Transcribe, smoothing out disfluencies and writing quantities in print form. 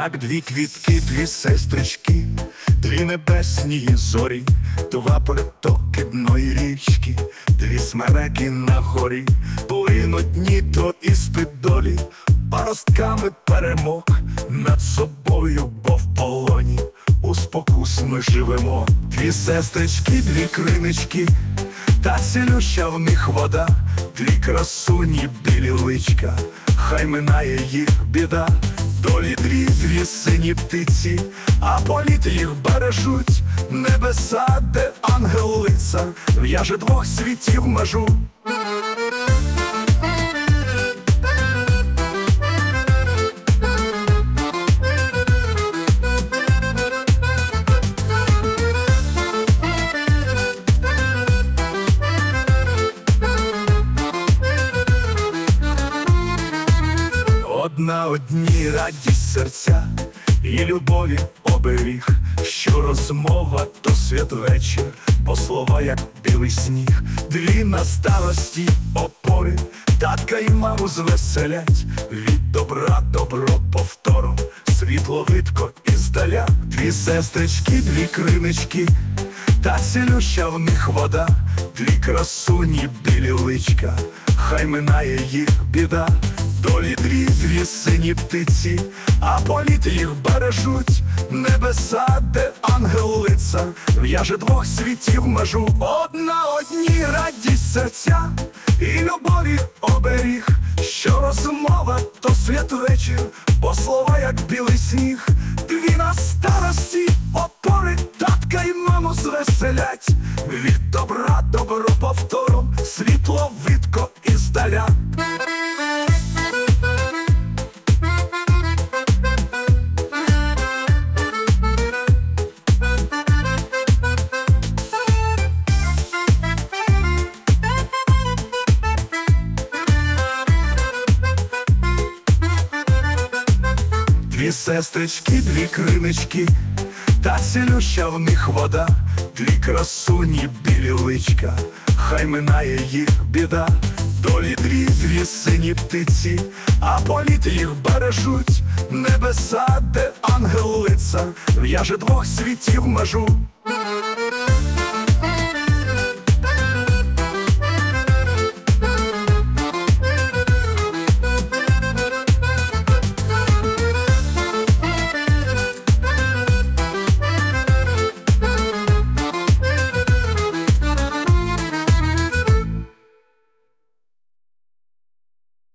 як дві квітки, дві сестрички, дві небесні зорі, два притоки дної річки, дві смереки на горі, плинуть дні то іспит долі, паростками перемог над собою, бо в полоні у спокус ми живемо. Дві сестрички, дві кринички, та цілюща в них вода, дві красуні білі личка, хай минає їх біда. Долі дві сині птиці, а політ їх бережуть небеса, де ангел-лицар в'яже двох світів межу. На одній радість серця і любові оберіг, що розмова то святвечір, бо слова як білий сніг. Дві на старості опори, татка й маму звеселять, від добра добро повтором, світло видко іздаля. Дві сестрички, дві кринички, та цілюща в них вода, дві красуні білі личка, хай минає їх біда. Долі дві сині птиці, а політ їх бережуть небеса, де ангел-лицар в'яже двох світів межу. На одній радість серця і любові оберіг, що розмова то святвечір, бо слова як білий сніг. Дві на старості опори, татка й маму звеселять, від добра добро повтором, світло видко іздаля. Дві сестрички, дві кринички, та цілюща в них вода, дві красуні білі личка, хай минає їх біда. Долі дві сині птиці, а політ їх бережуть небеса, де ангел-лицар в'яже двох світів межу.